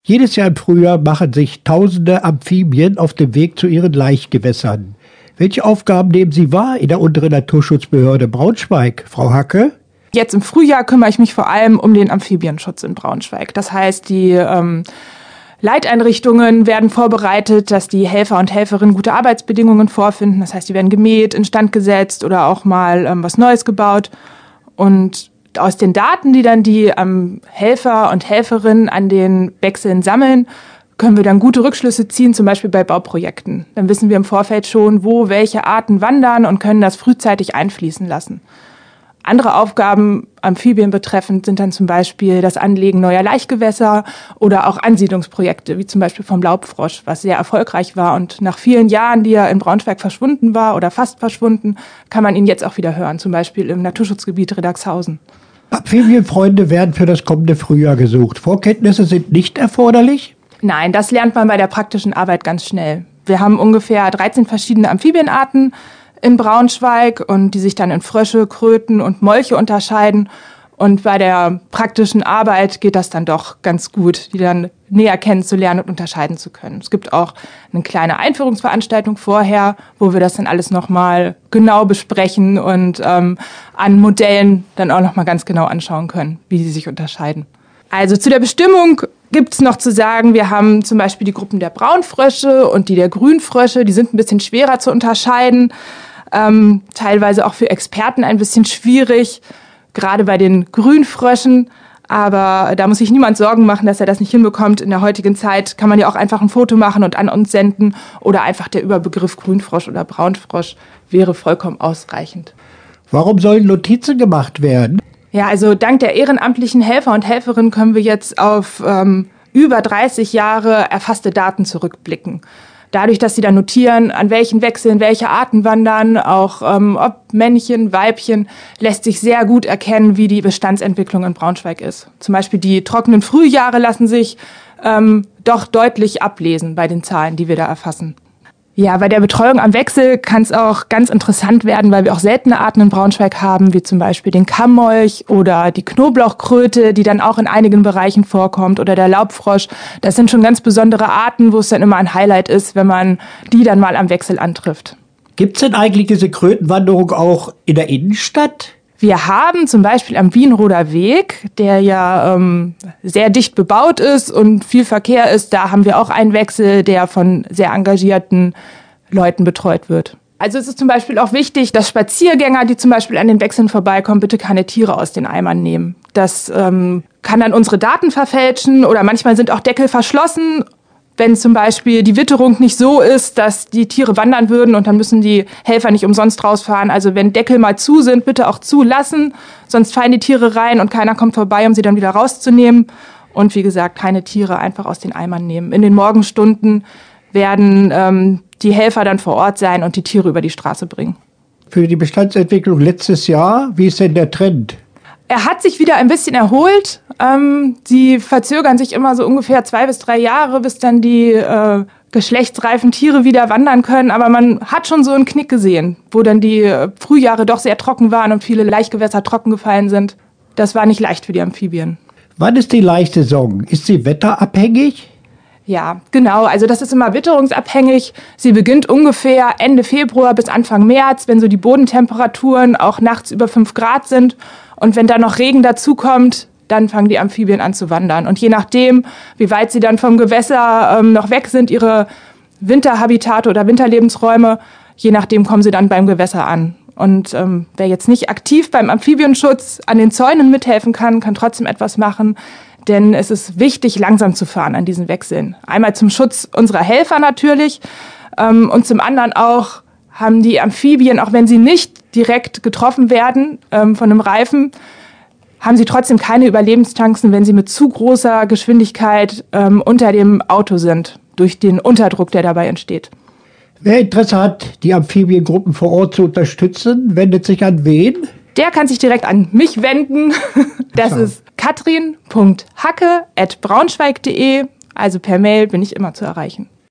Jedes Jahr im Frühjahr machen sich tausende Amphibien auf dem Weg zu ihren Laichgewässern. Welche Aufgaben nehmen Sie wahr in der unteren Naturschutzbehörde Braunschweig, Frau Hacke? Jetzt im Frühjahr kümmere ich mich vor allem um den Amphibienschutz in Braunschweig. Das heißt, die Leiteinrichtungen werden vorbereitet, dass die Helfer und Helferinnen gute Arbeitsbedingungen vorfinden. Das heißt, die werden gemäht, instand gesetzt oder auch mal was Neues gebaut. Und aus den Daten, die dann die Helfer und Helferinnen an den Wechseln sammeln, können wir dann gute Rückschlüsse ziehen, zum Beispiel bei Bauprojekten. Dann wissen wir im Vorfeld schon, wo welche Arten wandern und können das frühzeitig einfließen lassen. Andere Aufgaben Amphibien betreffend sind dann zum Beispiel das Anlegen neuer Laichgewässer oder auch Ansiedlungsprojekte, wie zum Beispiel vom Laubfrosch, was sehr erfolgreich war. Und nach vielen Jahren, die er in Braunschweig verschwunden war oder fast verschwunden, kann man ihn jetzt auch wieder hören, zum Beispiel im Naturschutzgebiet Riddagshausen. Amphibienfreunde werden für das kommende Frühjahr gesucht. Vorkenntnisse sind nicht erforderlich? Nein, das lernt man bei der praktischen Arbeit ganz schnell. Wir haben ungefähr 13 verschiedene Amphibienarten in Braunschweig und die sich dann in Frösche, Kröten und Molche unterscheiden. Und bei der praktischen Arbeit geht das dann doch ganz gut, die dann näher kennenzulernen und unterscheiden zu können. Es gibt auch eine kleine Einführungsveranstaltung vorher, wo wir das dann alles nochmal genau besprechen und an Modellen dann auch nochmal ganz genau anschauen können, wie die sich unterscheiden. Also zu der Bestimmung gibt es noch zu sagen, wir haben zum Beispiel die Gruppen der Braunfrösche und die der Grünfrösche, die sind ein bisschen schwerer zu unterscheiden. Teilweise auch für Experten ein bisschen schwierig, gerade bei den Grünfröschen. Aber da muss sich niemand Sorgen machen, dass er das nicht hinbekommt. In der heutigen Zeit kann man ja auch einfach ein Foto machen und an uns senden. Oder einfach der Überbegriff Grünfrosch oder Braunfrosch wäre vollkommen ausreichend. Warum sollen Notizen gemacht werden? Ja, also dank der ehrenamtlichen Helfer und Helferinnen können wir jetzt auf über 30 Jahre erfasste Daten zurückblicken. Dadurch, dass sie dann notieren, an welchen Wechseln welche Arten wandern, auch ob Männchen, Weibchen, lässt sich sehr gut erkennen, wie die Bestandsentwicklung in Braunschweig ist. Zum Beispiel die trockenen Frühjahre lassen sich doch deutlich ablesen bei den Zahlen, die wir da erfassen. Ja, bei der Betreuung am Wechsel kann es auch ganz interessant werden, weil wir auch seltene Arten in Braunschweig haben, wie zum Beispiel den Kammmolch oder die Knoblauchkröte, die dann auch in einigen Bereichen vorkommt, oder der Laubfrosch. Das sind schon ganz besondere Arten, wo es dann immer ein Highlight ist, wenn man die dann mal am Wechsel antrifft. Gibt es denn eigentlich diese Krötenwanderung auch in der Innenstadt? Wir haben zum Beispiel am Wienroder Weg, der ja sehr dicht bebaut ist und viel Verkehr ist, da haben wir auch einen Wechsel, der von sehr engagierten Leuten betreut wird. Also es ist zum Beispiel auch wichtig, dass Spaziergänger, die zum Beispiel an den Wechseln vorbeikommen, bitte keine Tiere aus den Eimern nehmen. Das kann dann unsere Daten verfälschen oder manchmal sind auch Deckel verschlossen. Wenn zum Beispiel die Witterung nicht so ist, dass die Tiere wandern würden und dann müssen die Helfer nicht umsonst rausfahren. Also wenn Deckel mal zu sind, bitte auch zulassen, sonst fallen die Tiere rein und keiner kommt vorbei, um sie dann wieder rauszunehmen. Und wie gesagt, keine Tiere einfach aus den Eimern nehmen. In den Morgenstunden werden die Helfer dann vor Ort sein und die Tiere über die Straße bringen. Für die Bestandsentwicklung letztes Jahr, wie ist denn der Trend? Er hat sich wieder ein bisschen erholt. Sie verzögern sich immer so ungefähr 2 bis 3 Jahre, bis dann die geschlechtsreifen Tiere wieder wandern können. Aber man hat schon so einen Knick gesehen, wo dann die Frühjahre doch sehr trocken waren und viele Laichgewässer trocken gefallen sind. Das war nicht leicht für die Amphibien. Wann ist die Laichsaison? Ist sie wetterabhängig? Ja, genau. Also das ist immer witterungsabhängig. Sie beginnt ungefähr Ende Februar bis Anfang März, wenn so die Bodentemperaturen auch nachts über 5 Grad sind. Und wenn da noch Regen dazukommt, dann fangen die Amphibien an zu wandern. Und je nachdem, wie weit sie dann vom Gewässer noch weg sind, ihre Winterhabitate oder Winterlebensräume, je nachdem kommen sie dann beim Gewässer an. Und wer jetzt nicht aktiv beim Amphibienschutz an den Zäunen mithelfen kann, kann trotzdem etwas machen. Denn es ist wichtig, langsam zu fahren an diesen Wechseln. Einmal zum Schutz unserer Helfer natürlich und zum anderen auch haben die Amphibien, auch wenn sie nicht direkt getroffen werden von einem Reifen, haben sie trotzdem keine Überlebenschancen, wenn sie mit zu großer Geschwindigkeit unter dem Auto sind, durch den Unterdruck, der dabei entsteht. Wer Interesse hat, die Amphibiengruppen vor Ort zu unterstützen, wendet sich an wen? Der kann sich direkt an mich wenden. Das ist katrin.hacke@braunschweig.de. Also per Mail bin ich immer zu erreichen.